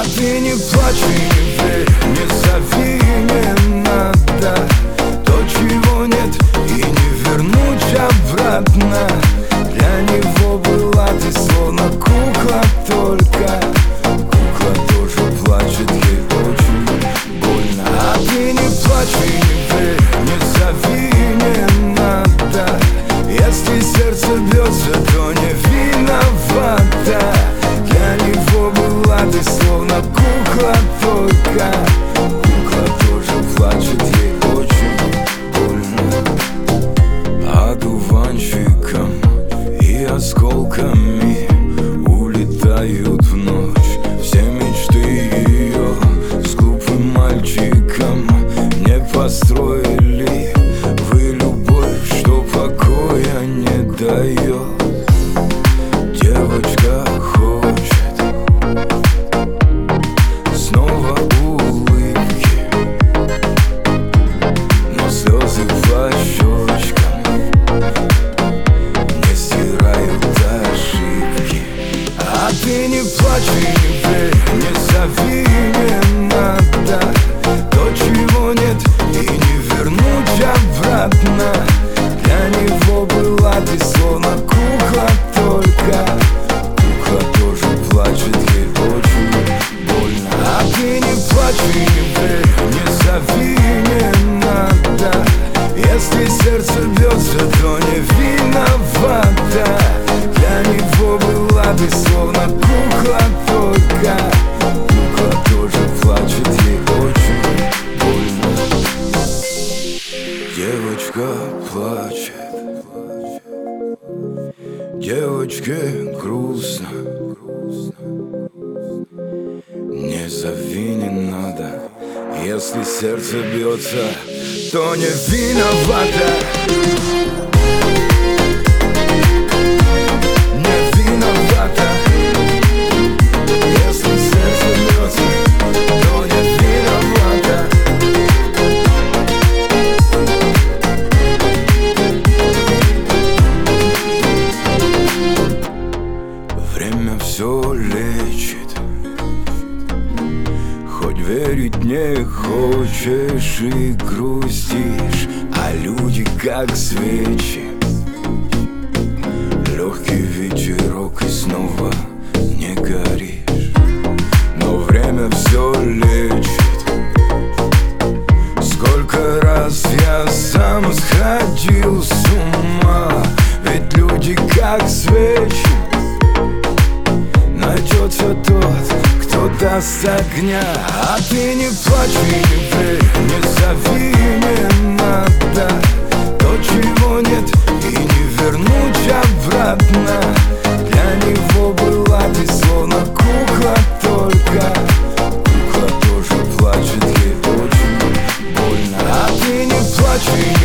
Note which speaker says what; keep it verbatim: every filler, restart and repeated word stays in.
Speaker 1: ты не плачь и не верь, не зови, не надо то, чего нет, и не вернуть обратно. Для него была ты словно кукла, только кукла тоже плачет, ей очень больно. А ты не плачь и не верь, не зови, не надо. Если сердце бьется, то не виновата. Для него была ты словно кукла, только кукла тоже плачет, ей очень больно. Одуванчиком и осколками улетают в ночь все мечты ее. С глупым мальчиком не построили вы любовь, что покоя не дает. Девочка хочет снова улыбки, но слезы по щечкам не стирают ошибки. А ты не плачь и не верь, не зови, не надо то, чего нет, и не вернуть обратно. Для него была ты словно кукла, только кукла тоже плачет, ей очень больно. А ты не плачь и не верь, не зови, не надо. Если сердце бьется, то не виновата. Для него была ты словно кукла, только кукла тоже плачет, ей очень больно. Девочка плачет, девочке грустно. Не зови, не надо. Если сердце бьется, то не виновата. Не виновата. Если сердце бьется, то не виновата. Время все лечит, хоть верить не хочешь и грустишь, а люди как свечи. Легкий ветерок и снова не горишь. Но время все лечит. Сколько раз я сам сходил с ума, ведь люди как свечи. Найдется тот, кто даст огня. А ты не плачь и не верь, не зови, не надо то, чего нет, и не вернуть обратно. Для него была ты словно кукла, только кукла тоже плачет, ей очень больно. А ты не плачь и